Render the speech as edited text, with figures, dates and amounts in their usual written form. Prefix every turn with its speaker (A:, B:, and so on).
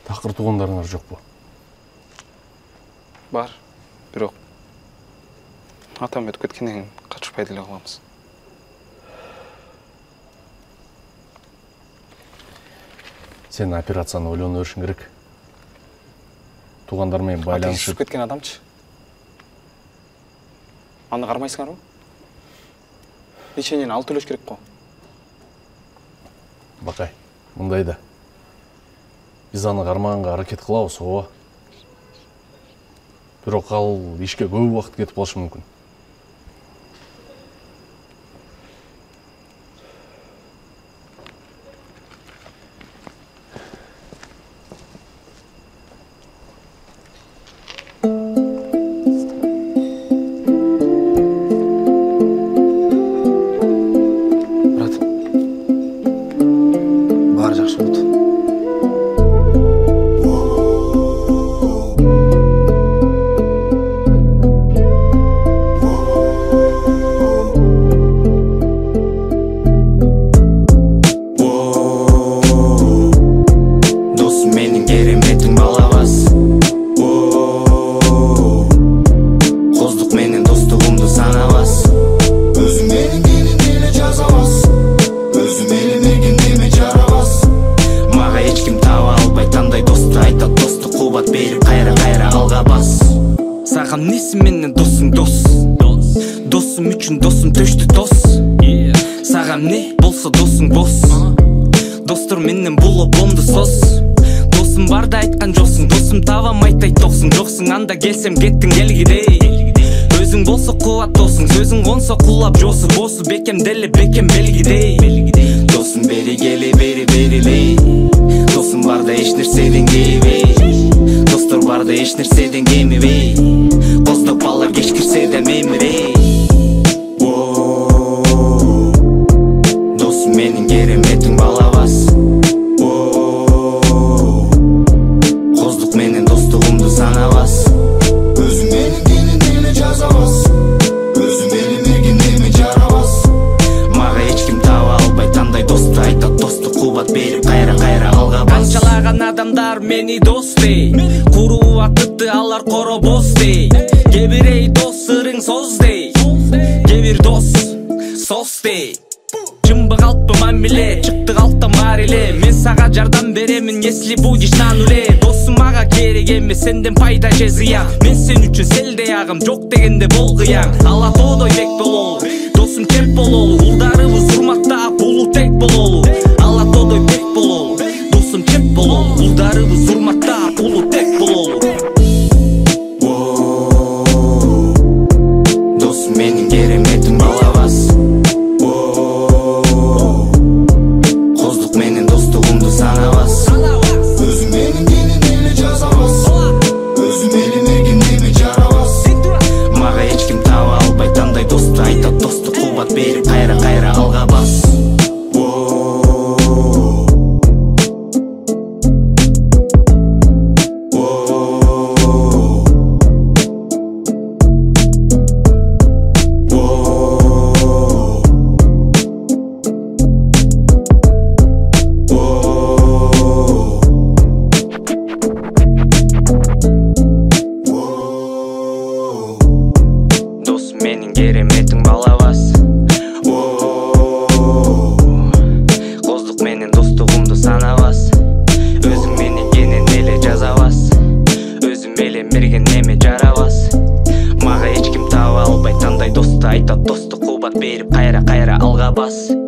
A: Такыр туугандарыңар жокпу?
B: Бар, бирок атам өтүп кеткенден кийин качпайды эле калабыз.
A: Сен операцияны ойлонуп беришиң керек. Туугандар менен байланышып
B: кеткен адамчы? Аны кармайсыңарбы? Лечениени алып төлөш керек го.
A: Бакай, мындай да. Биз аны кармаганга аракет кылабыз, ооба. Бирок ал ишке көп убакыт кетип калышы мүмкүн.
C: Сагам неси менен досуң дос. Досум үчүн досум төштү тос. Сагам не болсо досуң бос. Достор менен булоп бомду сос. Досум барда айткан жоксуң, досум табам айтайт токсуң. Жоксуң анда келсем кеттиң келгидей. Өзүң болсо кубат досуң, сөзүң консо кулап жосу. Босу бекем деле бекем белгидей. Досум бери кели бери берилей. Досум барда эч нерседен кейбей. Достор барда эч нерседен кемибей. Коздоп балар кеч кирсе да мемирей. Досум менин кереметиң балабас. Коздук менен достугумду санабас. Өзүң менин келин деле жазабас. Өзүң менин эргин эме жарабас. Мага эч ким таба албайт андай досту. Айтат достук кубат берип кайра алгабас. Канчалаган адамдар мени дос дей, куруу атыпты алар коробос дей. Кебирей дос ырың соз дей, кебир дос сос дей. Жымбы калппы мамиле, чыкты калктан бар эле. Мен сага жардам беремин, если будешь на нуле. Досум мага керек эмес, сенден пайда же зыян. Мен сен үчүн селдей агым, жок дегенде бол кыян. Ала тоодой бек бололу, досум чеп бололу. Улдарыбыз урматтап, улуу тек бололу. Ала тоодой бек бололу, досум чеп бололу. Улдарыбыз урматтап, улуу тек бололу. Досум менин кереметим балабас. Коздук менен достугумду санабас. Өзүң менин келин деле жазабас. Өзүң менин эргин эме жарабас. Мага эч ким таба албайт андай досту. Айтат достук кубат берип кайра алгабас. Менин кереметиң балабас. Коздук менен достугумду санабас. Өзүң менин кенен эле жазабас. Өзүм эле мерген эме жарабас. Мага эч ким таба албайт андай досту. Айтат достук кубат берип кайра алгабас.